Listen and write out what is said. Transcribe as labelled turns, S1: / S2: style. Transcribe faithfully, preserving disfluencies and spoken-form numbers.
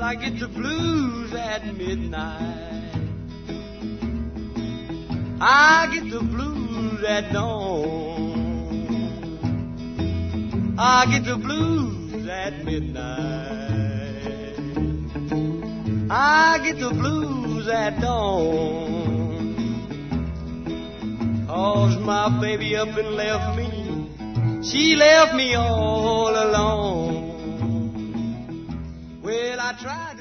S1: I get the blues at midnight. I get the blues at dawn. I get the blues at midnight. I get the blues at dawn. 'Cause my baby up and left me. She left me all alone. Well, I tried to